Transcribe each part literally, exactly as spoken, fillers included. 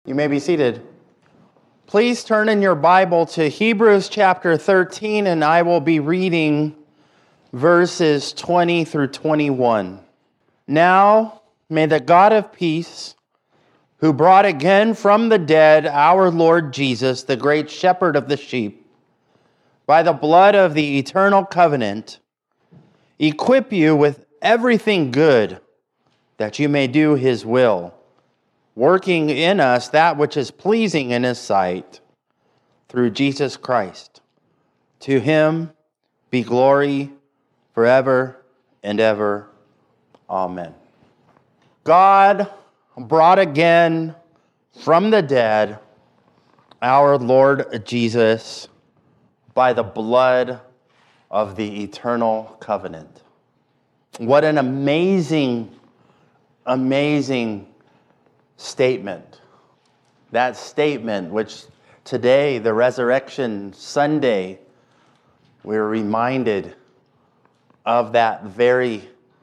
You may be seated. Please turn in your Bible to Hebrews chapter thirteen, and I will be reading verses twenty through twenty-one. Now, may the God of peace, who brought again from the dead our Lord Jesus, the great shepherd of the sheep, by the blood of the eternal covenant, equip you with everything good, that you may do his will, working in us that which is pleasing in his sight, through Jesus Christ. To him be glory forever and ever. Amen. God brought again from the dead our Lord Jesus by the blood of the eternal covenant. What an amazing, amazing statement. That statement, which today, the Resurrection Sunday, we're reminded of that very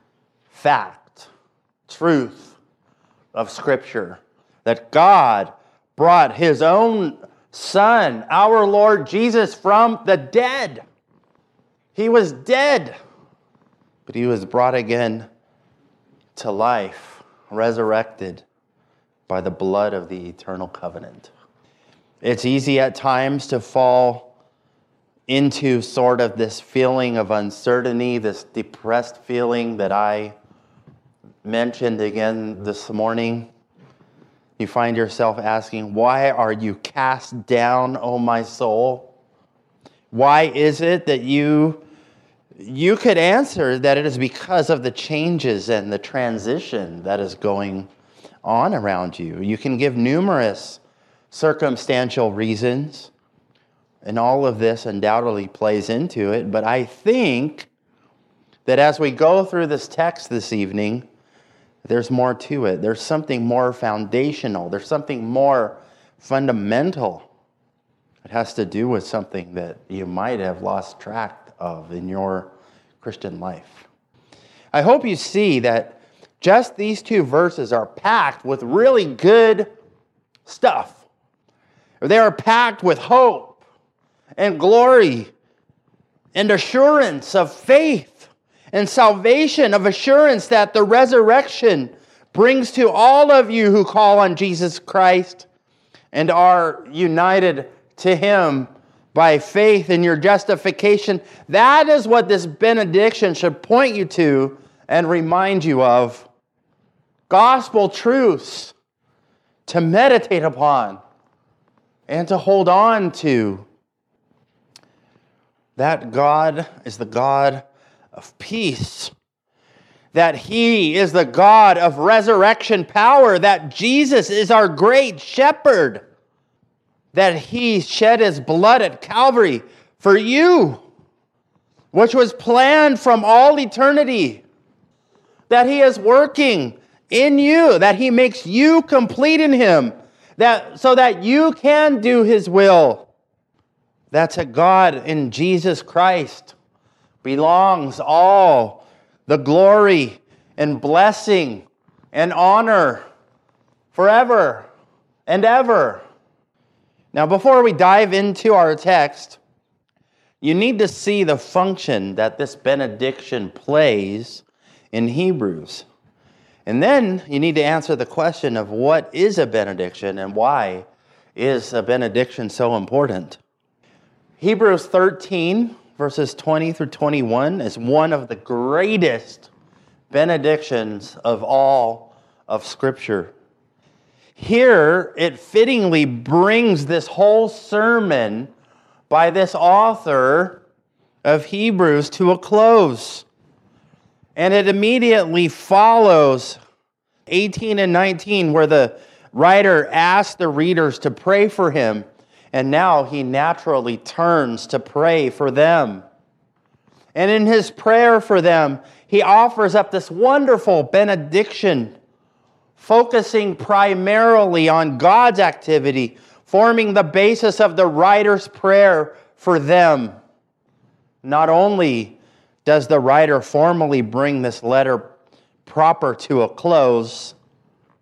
fact, truth of Scripture, that God brought his own Son, our Lord Jesus, from the dead. He was dead, but he was brought again to life, resurrected by the blood of the eternal covenant. It's easy at times to fall into sort of this feeling of uncertainty, this depressed feeling that I mentioned again this morning. You find yourself asking, why are you cast down, O my soul? Why is it that you, you could answer that it is because of the changes and the transition that is going on around you? You can give numerous circumstantial reasons, and all of this undoubtedly plays into it. But I think that as we go through this text this evening, there's more to it. There's something more foundational. There's something more fundamental. It has to do with something that you might have lost track of in your Christian life. I hope you see that just these two verses are packed with really good stuff. They are packed with hope and glory and assurance of faith and salvation, of assurance that the resurrection brings to all of you who call on Jesus Christ and are united to him by faith in your justification. That is what this benediction should point you to and remind you of. Gospel truths to meditate upon and to hold on to. That God is the God of peace. That he is the God of resurrection power. That Jesus is our great shepherd. That he shed his blood at Calvary for you, which was planned from all eternity. That he is working in you, that he makes you complete in him, that so that you can do his will. That's a God in Jesus Christ belongs all the glory and blessing and honor forever and ever. Now, before we dive into our text, you need to see the function that this benediction plays in Hebrews. And then you need to answer the question of what is a benediction and why is a benediction so important. Hebrews thirteen, verses twenty through twenty-one, is one of the greatest benedictions of all of Scripture. Here, it fittingly brings this whole sermon by this author of Hebrews to a close. And it immediately follows eighteen and nineteen, where the writer asks the readers to pray for him, and now he naturally turns to pray for them. And in his prayer for them, he offers up this wonderful benediction, focusing primarily on God's activity, forming the basis of the writer's prayer for them. Not only does the writer formally bring this letter proper to a close,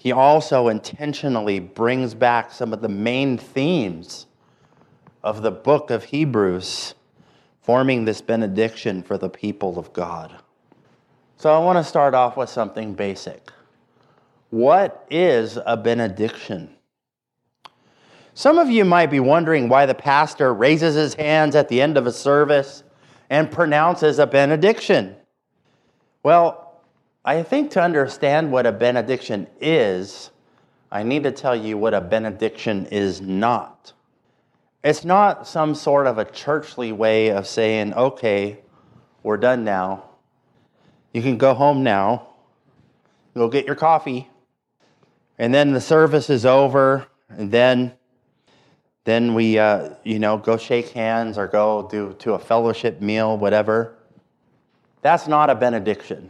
he also intentionally brings back some of the main themes of the book of Hebrews, forming this benediction for the people of God. So I want to start off with something basic. What is a benediction? Some of you might be wondering why the pastor raises his hands at the end of a service and pronounces a benediction. Well, I think to understand what a benediction is, I need to tell you what a benediction is not. It's not some sort of a churchly way of saying, okay, we're done now. You can go home now. Go get your coffee. And then the service is over. And then, then we, uh, you know, go shake hands or go do to a fellowship meal, whatever. That's not a benediction.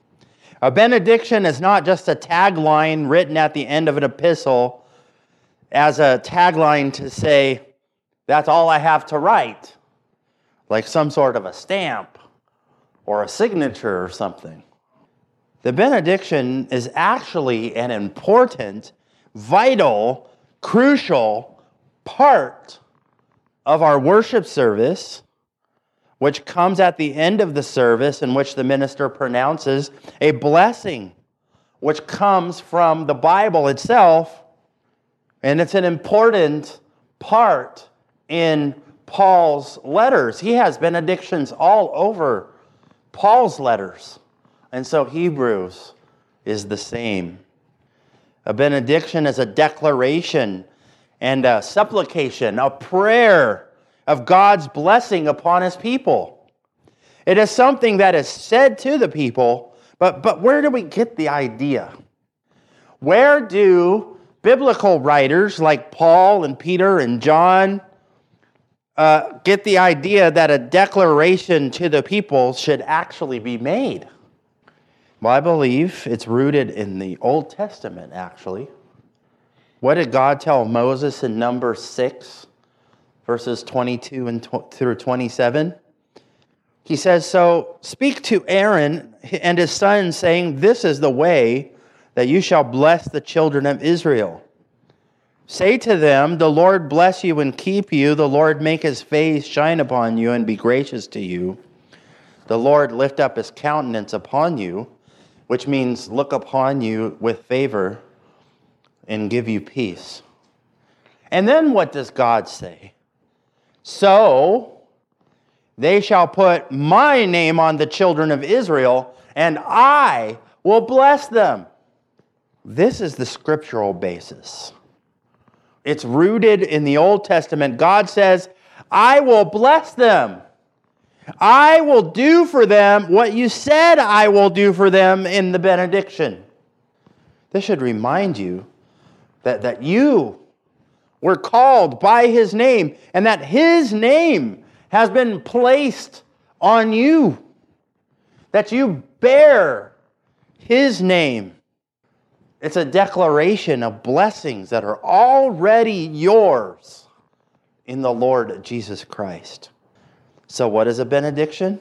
A benediction is not just a tagline written at the end of an epistle as a tagline to say, that's all I have to write, like some sort of a stamp or a signature or something. The benediction is actually an important, vital, crucial part of our worship service, which comes at the end of the service, in which the minister pronounces a blessing, which comes from the Bible itself, and it's an important part in Paul's letters. He has benedictions all over Paul's letters. And so Hebrews is the same. A benediction is a declaration and a supplication, a prayer of God's blessing upon his people. It is something that is said to the people, but, but where do we get the idea? Where do biblical writers like Paul and Peter and John Uh, get the idea that a declaration to the people should actually be made? Well, I believe it's rooted in the Old Testament, actually. What did God tell Moses in Numbers six, verses twenty-two and tw- through twenty-seven? He says, so speak to Aaron and his sons, saying, this is the way that you shall bless the children of Israel. Say to them, the Lord bless you and keep you. The Lord make his face shine upon you and be gracious to you. The Lord lift up his countenance upon you, which means look upon you with favor and give you peace. And then what does God say? So they shall put my name on the children of Israel, and I will bless them. This is the scriptural basis. It's rooted in the Old Testament. God says, I will bless them. I will do for them what you said I will do for them in the benediction. This should remind you that, that you were called by his name and that his name has been placed on you. That you bear his name. It's a declaration of blessings that are already yours in the Lord Jesus Christ. So what is a benediction?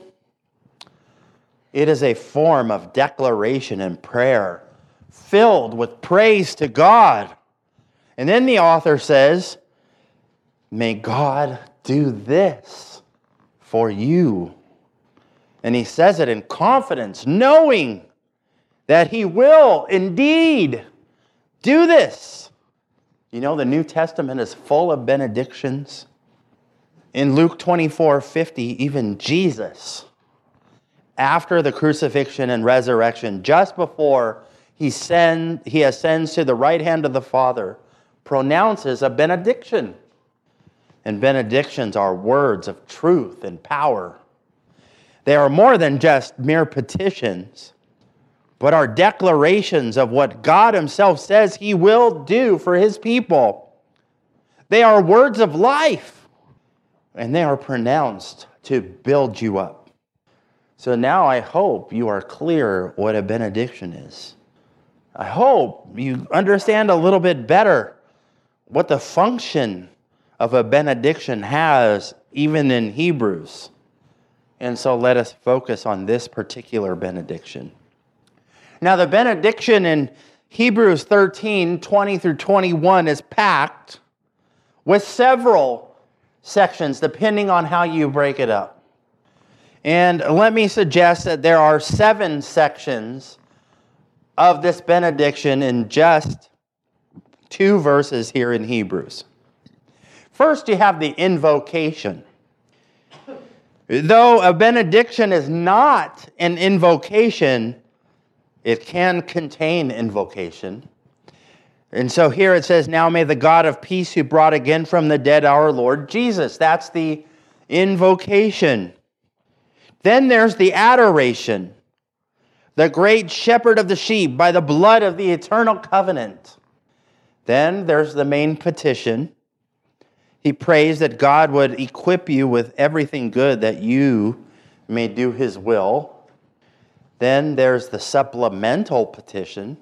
It is a form of declaration and prayer filled with praise to God. And then the author says, may God do this for you. And he says it in confidence, knowing that he will indeed do this. You know, the New Testament is full of benedictions. In Luke twenty-four fifty, even Jesus, after the crucifixion and resurrection, just before he, send, he ascends to the right hand of the Father, pronounces a benediction. And benedictions are words of truth and power. They are more than just mere petitions, but are declarations of what God himself says he will do for his people. They are words of life, and they are pronounced to build you up. So now I hope you are clear what a benediction is. I hope you understand a little bit better what the function of a benediction has, even in Hebrews. And so let us focus on this particular benediction. Now, the benediction in Hebrews thirteen, twenty through twenty-one is packed with several sections depending on how you break it up. And let me suggest that there are seven sections of this benediction in just two verses here in Hebrews. First, you have the invocation. Though a benediction is not an invocation, it can contain invocation. And so here it says, now may the God of peace who brought again from the dead our Lord Jesus. That's the invocation. Then there's the adoration. The great shepherd of the sheep by the blood of the eternal covenant. Then there's the main petition. He prays that God would equip you with everything good that you may do his will. Then there's the supplemental petition,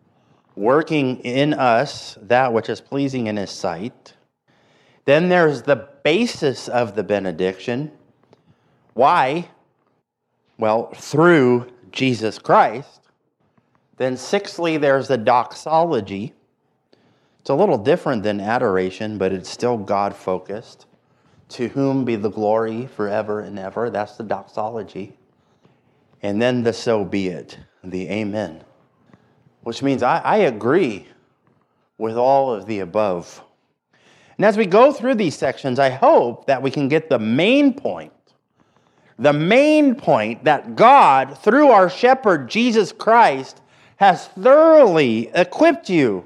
working in us that which is pleasing in his sight. Then there's the basis of the benediction. Why? Well, through Jesus Christ. Then sixthly, there's the doxology. It's a little different than adoration, but it's still God-focused. To whom be the glory forever and ever. That's the doxology. And then the so be it, the amen. Which means I, I agree with all of the above. And as we go through these sections, I hope that we can get the main point. The main point that God, through our shepherd, Jesus Christ, has thoroughly equipped you,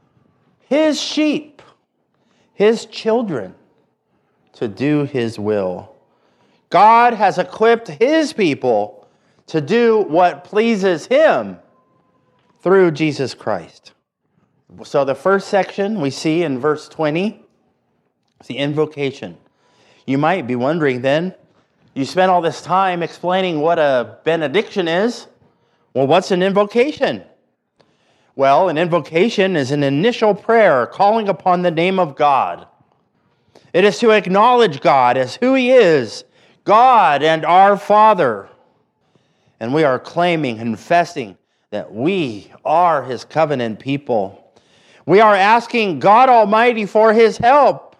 his sheep, his children, to do his will. God has equipped his people to do what pleases him through Jesus Christ. So the first section we see in verse twenty is the invocation. You might be wondering then, you spent all this time explaining what a benediction is. Well, what's an invocation? Well, an invocation is an initial prayer calling upon the name of God. It is to acknowledge God as who he is, God and our Father. And we are claiming, confessing that we are his covenant people. We are asking God Almighty for his help.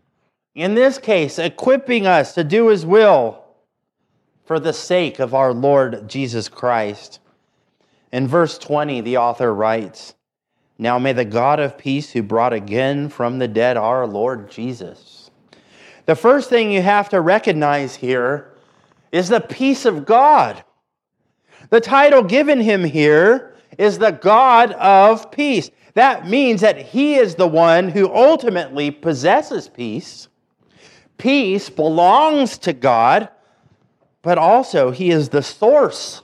In this case, equipping us to do his will for the sake of our Lord Jesus Christ. In verse twenty, the author writes, now may the God of peace who brought again from the dead our Lord Jesus. The first thing you have to recognize here is the peace of God. The title given him here is the God of peace. That means that he is the one who ultimately possesses peace. Peace belongs to God, but also he is the source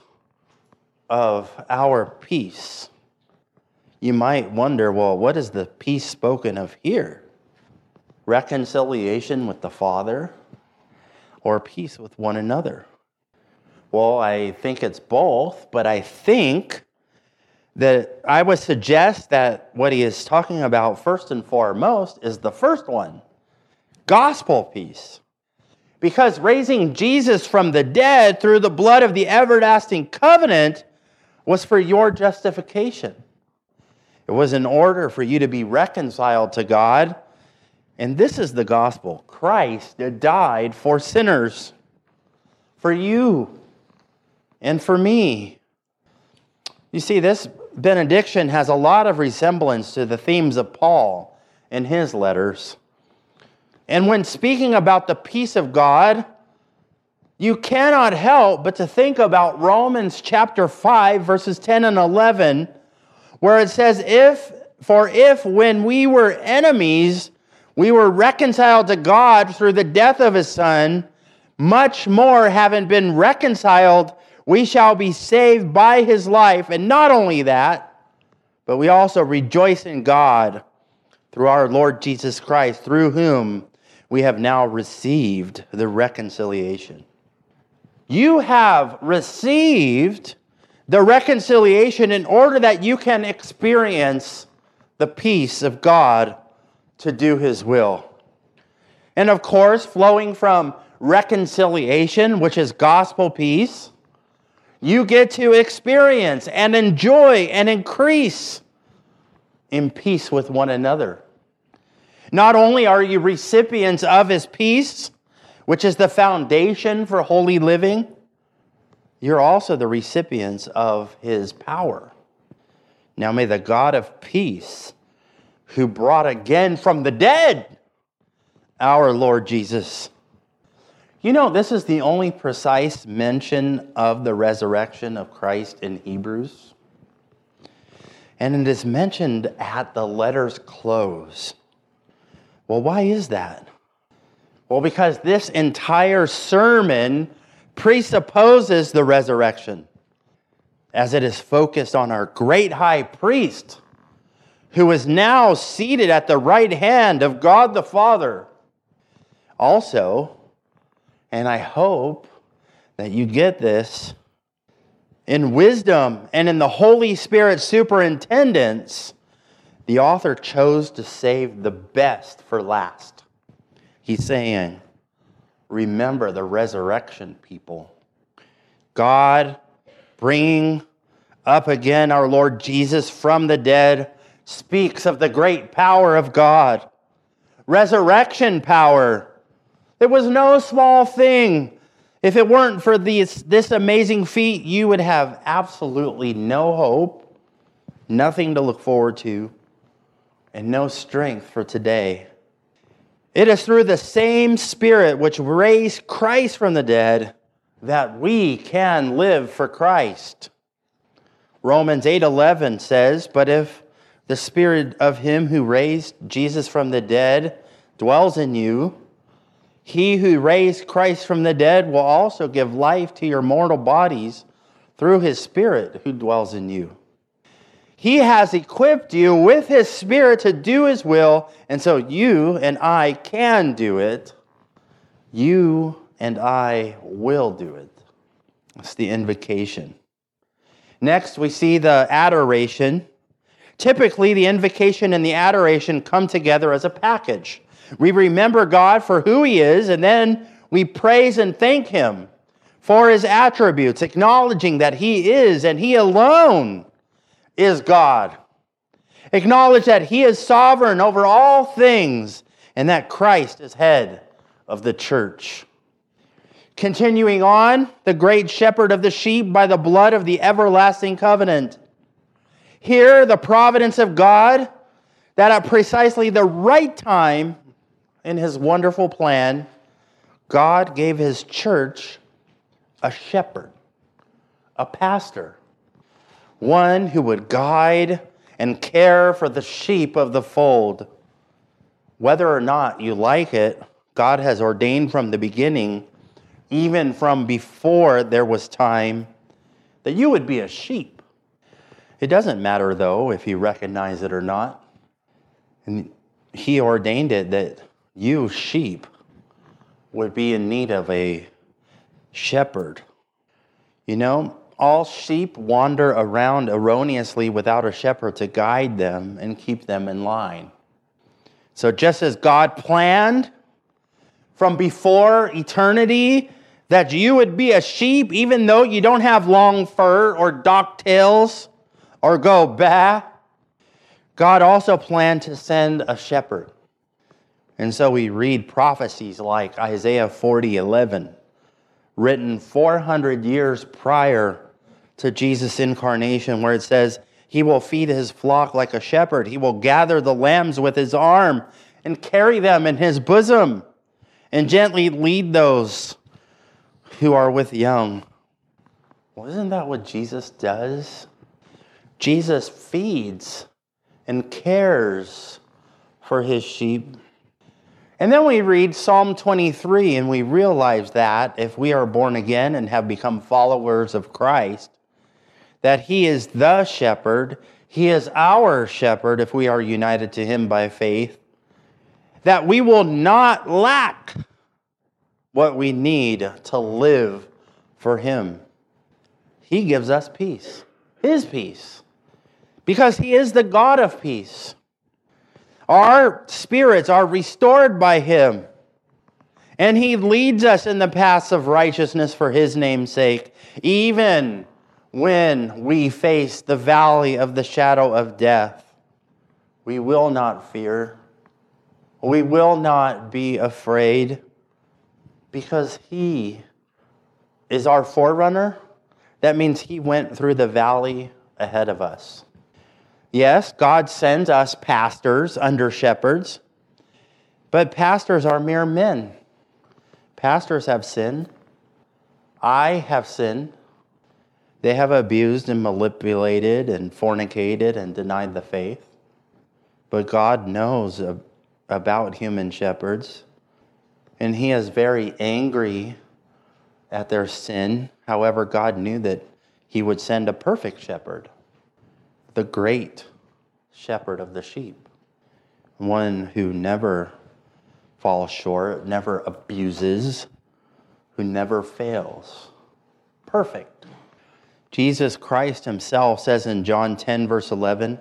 of our peace. You might wonder, well, what is the peace spoken of here? Reconciliation with the Father or peace with one another? Well, I think it's both, but I think that I would suggest that what he is talking about first and foremost is the first one. Gospel peace. Because raising Jesus from the dead through the blood of the everlasting covenant was for your justification. It was in order for you to be reconciled to God. And this is the gospel. Christ died for sinners. For you and for me. You see, this benediction has a lot of resemblance to the themes of Paul in his letters. And when speaking about the peace of God, you cannot help but to think about Romans chapter five, verses ten and eleven, where it says, "If, for if when we were enemies, we were reconciled to God through the death of his Son, much more having been reconciled, we shall be saved by his life." And not only that, but we also rejoice in God through our Lord Jesus Christ, through whom we have now received the reconciliation. You have received the reconciliation in order that you can experience the peace of God to do his will. And of course, flowing from reconciliation, which is gospel peace, you get to experience and enjoy and increase in peace with one another. Not only are you recipients of his peace, which is the foundation for holy living, you're also the recipients of his power. Now may the God of peace, who brought again from the dead our Lord Jesus. You know, this is the only precise mention of the resurrection of Christ in Hebrews. And it is mentioned at the letter's close. Well, why is that? Well, because this entire sermon presupposes the resurrection, as it is focused on our great high priest, who is now seated at the right hand of God the Father. Also, and I hope that you get this, in wisdom and in the Holy Spirit's superintendence, the author chose to save the best for last. He's saying, remember the resurrection, people. God bringing up again our Lord Jesus from the dead speaks of the great power of God. Resurrection power. It was no small thing. If it weren't for these, this amazing feat, you would have absolutely no hope, nothing to look forward to, and no strength for today. It is through the same Spirit which raised Christ from the dead that we can live for Christ. Romans eight eleven says, but if the Spirit of him who raised Jesus from the dead dwells in you, he who raised Christ from the dead will also give life to your mortal bodies through his Spirit who dwells in you. He has equipped you with his Spirit to do his will, and so you and I can do it. You and I will do it. That's the invocation. Next, we see the adoration. Typically, the invocation and the adoration come together as a package. We remember God for who he is, and then we praise and thank him for his attributes, acknowledging that he is and he alone is God. Acknowledge that he is sovereign over all things and that Christ is head of the church. Continuing on, the great shepherd of the sheep by the blood of the everlasting covenant. Here, the providence of God, that at precisely the right time in his wonderful plan, God gave his church a shepherd, a pastor, one who would guide and care for the sheep of the fold. Whether or not you like it, God has ordained from the beginning, even from before there was time, that you would be a sheep. It doesn't matter, though, if you recognize it or not. And he ordained it that you, sheep, would be in need of a shepherd. You know, all sheep wander around erroneously without a shepherd to guide them and keep them in line. So just as God planned from before eternity that you would be a sheep, even though you don't have long fur or dock tails or go bah, God also planned to send a shepherd. And so we read prophecies like Isaiah forty eleven, written four hundred years prior to Jesus' incarnation, where it says, he will feed his flock like a shepherd. He will gather the lambs with his arm and carry them in his bosom and gently lead those who are with young. Well, isn't that what Jesus does? Jesus feeds and cares for his sheep. And then we read Psalm twenty-three, and we realize that if we are born again and have become followers of Christ, that he is the shepherd, he is our shepherd if we are united to him by faith, that we will not lack what we need to live for him. He gives us peace, his peace, because he is the God of peace. Our spirits are restored by him, and he leads us in the paths of righteousness for his name's sake, even when we face the valley of the shadow of death. We will not fear. We will not be afraid because He is our forerunner. That means He went through the valley ahead of us. Yes, God sends us pastors under shepherds, but pastors are mere men. Pastors have sinned. I have sinned. They have abused and manipulated and fornicated and denied the faith. But God knows about human shepherds, and He is very angry at their sin. However, God knew that He would send a perfect shepherd, the great shepherd of the sheep, one who never falls short, never abuses, who never fails. Perfect. Jesus Christ Himself says in John ten, verse eleven,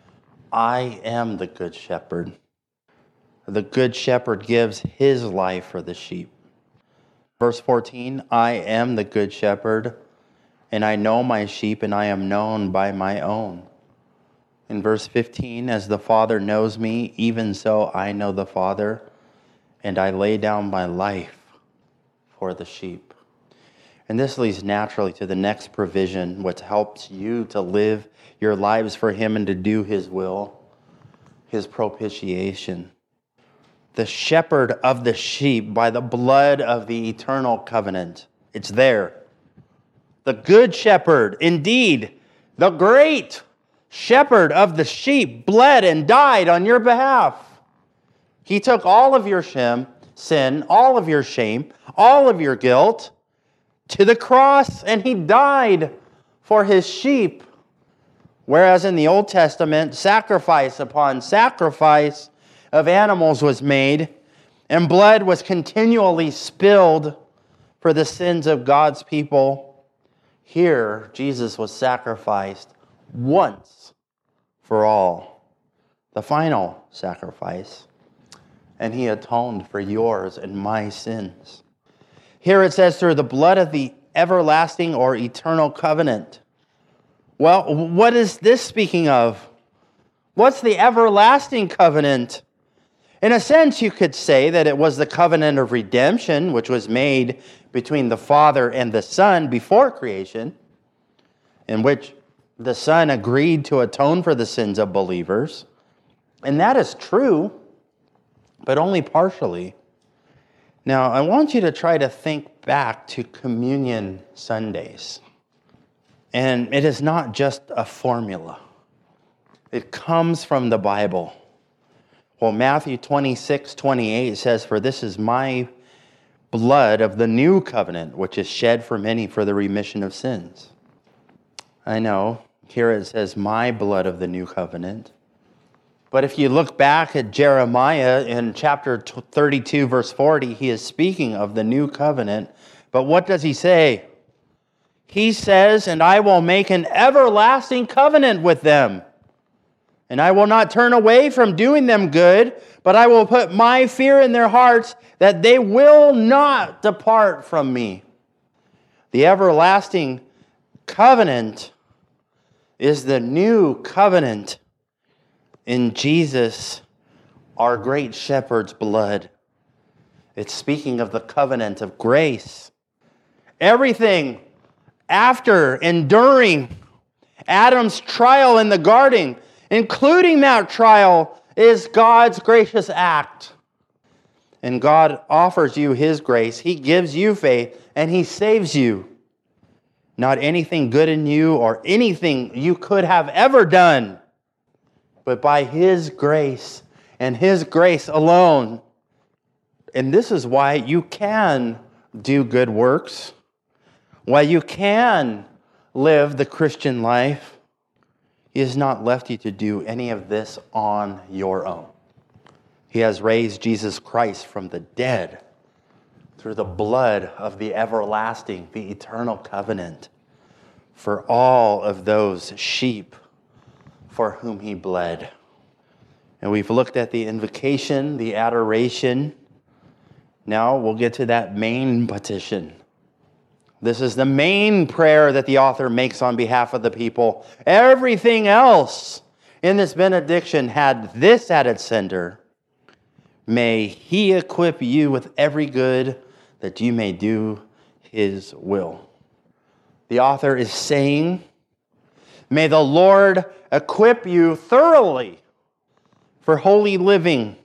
I am the good shepherd. The good shepherd gives His life for the sheep. Verse fourteen, I am the good shepherd, and I know my sheep, and I am known by my own. In verse fifteen, as the Father knows me, even so I know the Father, and I lay down my life for the sheep. And this leads naturally to the next provision, which helps you to live your lives for Him and to do His will, His propitiation. The shepherd of the sheep by the blood of the eternal covenant. It's there. The good shepherd, indeed, the great shepherd of the sheep, bled and died on your behalf. He took all of your sin, all of your shame, all of your guilt to the cross, and He died for His sheep. Whereas in the Old Testament, sacrifice upon sacrifice of animals was made, and blood was continually spilled for the sins of God's people. Here, Jesus was sacrificed once for all, the final sacrifice, and He atoned for yours and my sins. Here it says, through the blood of the everlasting or eternal covenant. Well, what is this speaking of? What's the everlasting covenant? In a sense, you could say that it was the covenant of redemption, which was made between the Father and the Son before creation, in which the Son agreed to atone for the sins of believers. And that is true, but only partially. Now, I want you to try to think back to Communion Sundays. And it is not just a formula. It comes from the Bible. Well, Matthew twenty-six, twenty-eight says, for this is my blood of the new covenant, which is shed for many for the remission of sins. I know, here it says, my blood of the new covenant. But if you look back at Jeremiah in chapter thirty-two, verse forty, he is speaking of the new covenant. But what does he say? He says, and I will make an everlasting covenant with them. And I will not turn away from doing them good, but I will put my fear in their hearts that they will not depart from me. The everlasting covenant is the new covenant in Jesus, our great shepherd's blood. It's speaking of the covenant of grace. Everything after and during Adam's trial in the garden, including that trial, is God's gracious act. And God offers you His grace. He gives you faith, and He saves you. Not anything good in you or anything you could have ever done, but by His grace and His grace alone. And this is why you can do good works, why you can live the Christian life. He has not left you to do any of this on your own. He has raised Jesus Christ from the dead through the blood of the everlasting, the eternal covenant, for all of those sheep for whom He bled. And we've looked at the invocation, the adoration. Now we'll get to that main petition. This is the main prayer that the author makes on behalf of the people. Everything else in this benediction had this at its center: may he equip you with every good that you may do his will. The author is saying, may the Lord equip you thoroughly for holy living.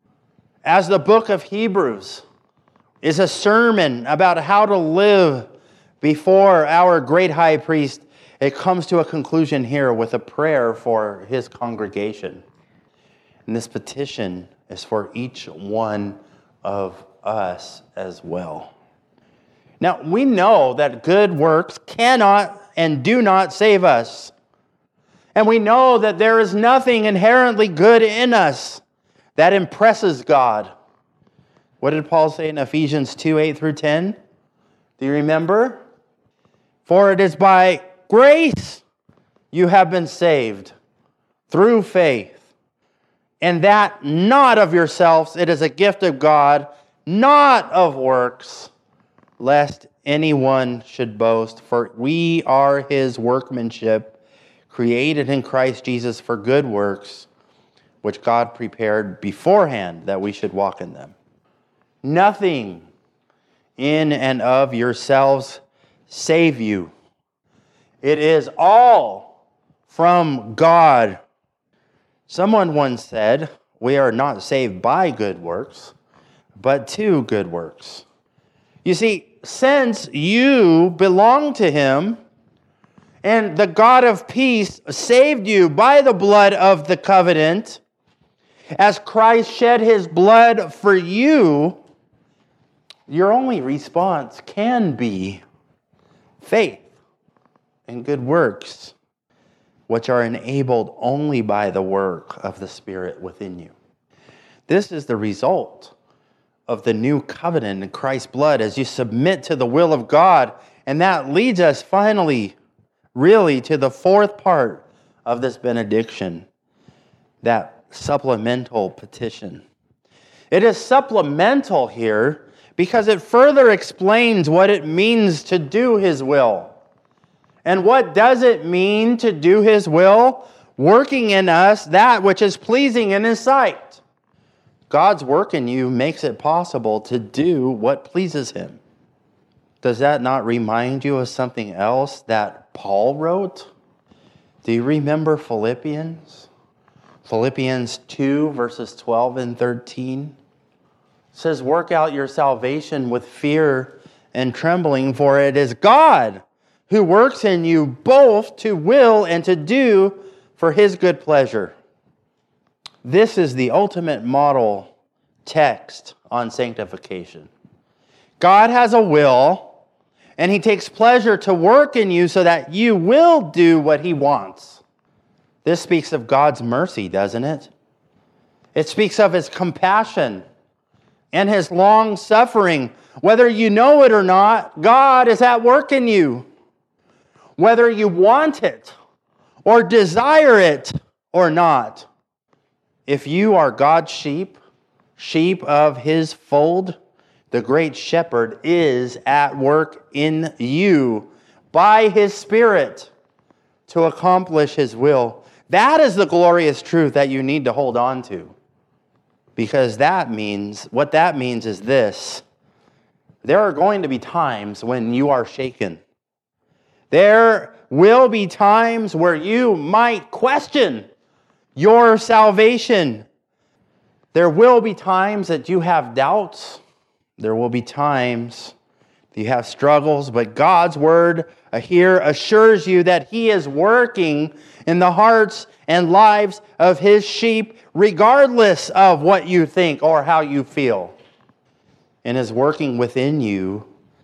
As the book of Hebrews is a sermon about how to live before our great high priest, it comes to a conclusion here with a prayer for his congregation. And this petition is for each one of us as well. Now, we know that good works cannot and do not save us. And we know that there is nothing inherently good in us that impresses God. What did Paul say in Ephesians two, eight through ten? Do you remember? For it is by grace you have been saved through faith, and that not of yourselves, it is a gift of God, not of works, lest anyone should boast. For we are his workmanship, created in Christ Jesus for good works, which God prepared beforehand that we should walk in them. Nothing in and of yourselves save you. It is all from God. Someone once said, we are not saved by good works, but to good works. You see, since you belong to him, and the God of peace saved you by the blood of the covenant, as Christ shed his blood for you, your only response can be faith and good works, which are enabled only by the work of the Spirit within you. This is the result of the new covenant in Christ's blood as you submit to the will of God. And that leads us finally, really, to the fourth part of this benediction, that supplemental petition. It is supplemental here because it further explains what it means to do his will. And what does it mean to do his will? Working in us that which is pleasing in his sight. God's work in you makes it possible to do what pleases him. Does that not remind you of something else that Paul wrote? Do you remember Philippians? Philippians two, verses twelve and thirteen. It says, work out your salvation with fear and trembling, for it is God who works in you both to will and to do for his good pleasure. This is the ultimate model text on sanctification. God has a will, and he takes pleasure to work in you so that you will do what he wants. This speaks of God's mercy, doesn't it? It speaks of his compassion and his long suffering. Whether you know it or not, God is at work in you. Whether you want it or desire it or not. If you are God's sheep, sheep of his fold, the great shepherd is at work in you by his Spirit to accomplish his will. That is the glorious truth that you need to hold on to. Because that means, what that means is this: there are going to be times when you are shaken. There will be times where you might question your salvation. There will be times that you have doubts. There will be times that you have struggles, but God's word here assures you that he is working in the hearts and lives of his sheep, regardless of what you think or how you feel. And is working within you,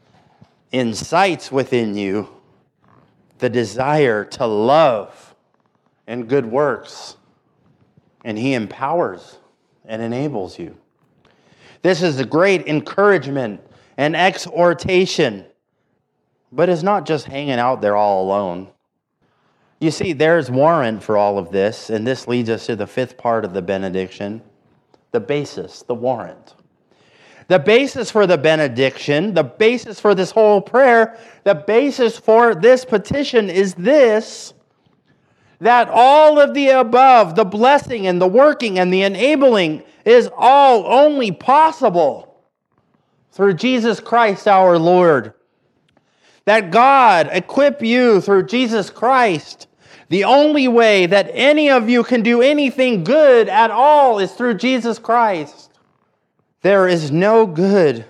incites within you the desire to love and good works. And he empowers and enables you. This is a great encouragement and exhortation, but it's not just hanging out there all alone. You see, there's warrant for all of this, and this leads us to the fifth part of the benediction, the basis, the warrant. The basis for the benediction, the basis for this whole prayer, the basis for this petition is this: that all of the above, the blessing and the working and the enabling, is all only possible through Jesus Christ our Lord. That God equip you through Jesus Christ. The only way that any of you can do anything good at all is through Jesus Christ. There is no good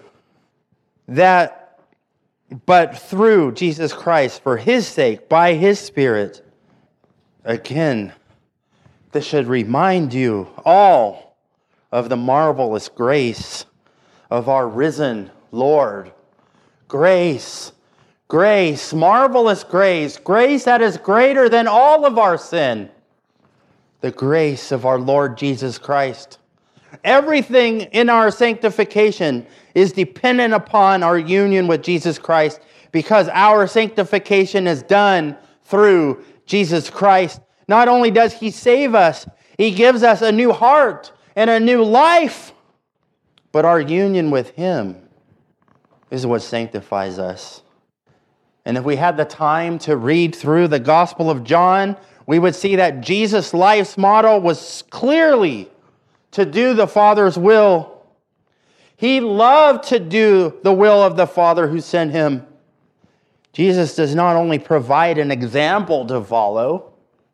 that but through Jesus Christ, for His sake, by His Spirit. Again, this should remind you all of the marvelous grace of our risen Lord. Grace, grace, marvelous grace, grace that is greater than all of our sin. The grace of our Lord Jesus Christ. Everything in our sanctification is dependent upon our union with Jesus Christ, because our sanctification is done through Jesus Christ. Not only does He save us, He gives us a new heart and a new life, but our union with Him is what sanctifies us. And if we had the time to read through the Gospel of John, we would see that Jesus' life's motto was clearly to do the Father's will. He loved to do the will of the Father who sent Him. Jesus does not only provide an example to follow,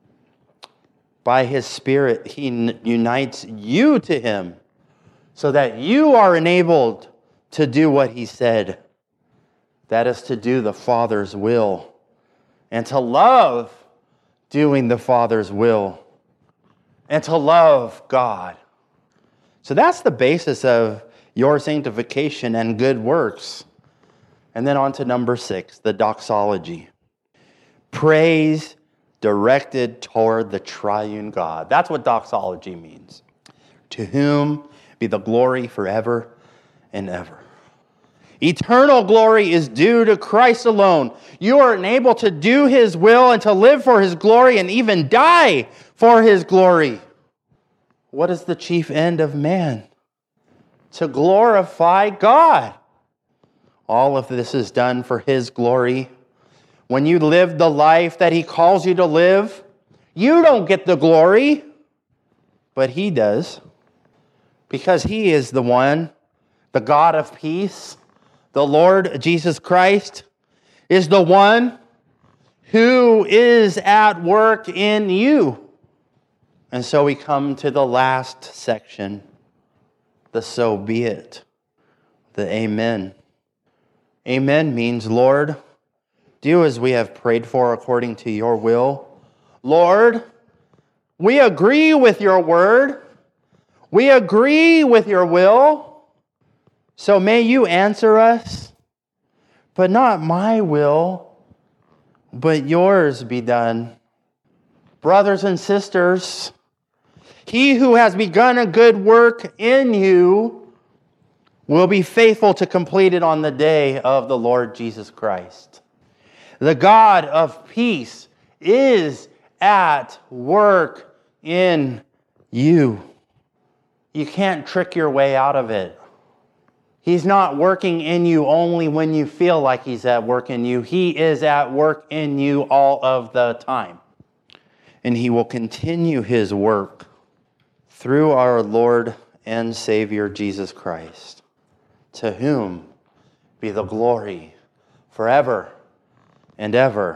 by His Spirit, He unites you to Him so that you are enabled to do what He said. That is to do the Father's will and to love doing the Father's will and to love God. So that's the basis of your sanctification and good works. And then on to number six, the doxology. Praise directed toward the triune God. That's what doxology means. To whom be the glory forever and ever. Eternal glory is due to Christ alone. You are enabled to do His will and to live for His glory and even die for His glory. What is the chief end of man? To glorify God. All of this is done for His glory. When you live the life that He calls you to live, you don't get the glory, but He does. Because He is the one, the God of peace. The Lord Jesus Christ is the one who is at work in you. And so we come to the last section, the so be it, the amen. Amen means, Lord, do as we have prayed for according to your will. Lord, we agree with your word. We agree with your will. So may you answer us, but not my will, but yours be done. Brothers and sisters, He who has begun a good work in you will be faithful to complete it on the day of the Lord Jesus Christ. The God of peace is at work in you. You can't trick your way out of it. He's not working in you only when you feel like He's at work in you. He is at work in you all of the time. And He will continue His work through our Lord and Savior Jesus Christ, to whom be the glory forever and ever.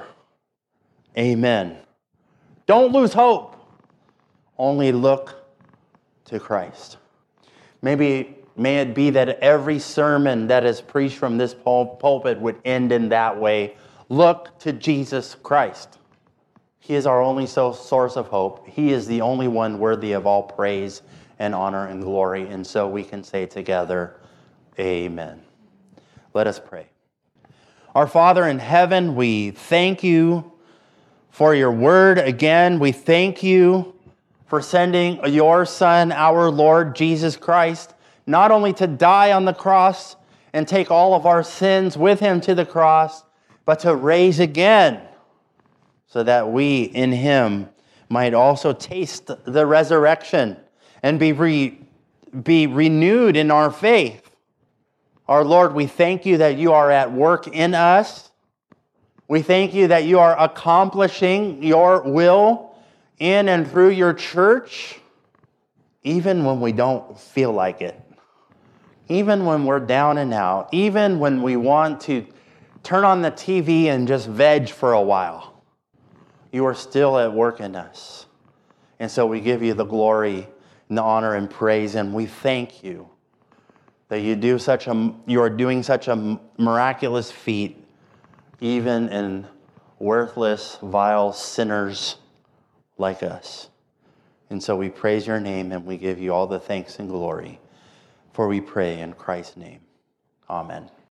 Amen. Don't lose hope. Only look to Christ. Maybe, may it be that every sermon that is preached from this pul- pulpit would end in that way. Look to Jesus Christ. He is our only so- source of hope. He is the only one worthy of all praise and honor and glory. And so we can say together, amen. Let us pray. Our Father in heaven, we thank you for your word. Again, we thank you for sending your Son, our Lord Jesus Christ, not only to die on the cross and take all of our sins with Him to the cross, but to raise again, so that we in Him might also taste the resurrection and be, re, be renewed in our faith. Our Lord, we thank you that you are at work in us. We thank you that you are accomplishing your will in and through your church, even when we don't feel like it, even when we're down and out, even when we want to turn on the T V and just veg for a while. You are still at work in us. And so we give you the glory and the honor and praise, and we thank you that you do such a you are doing such a miraculous feat, even in worthless, vile sinners like us. And so we praise your name and we give you all the thanks and glory. For we pray in Christ's name. Amen.